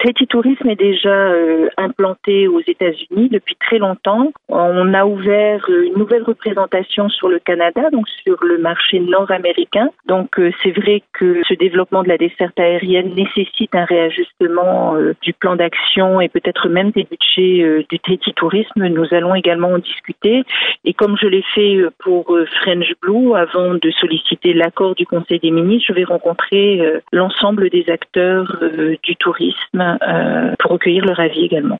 Tahiti Tourisme est déjà implanté aux États-Unis depuis très longtemps. On a ouvert une nouvelle représentation sur le Canada, donc sur le marché nord-américain. Donc c'est vrai que ce développement de la desserte aérienne nécessite un réajustement du plan d'action et peut-être même des budgets du Tahiti Tourisme. Nous allons également en discuter. Et comme je l'ai fait pour French Blue, avant de solliciter l'accord du Conseil des ministres, je vais rencontrer l'ensemble des acteurs du tourisme pour recueillir leur avis également.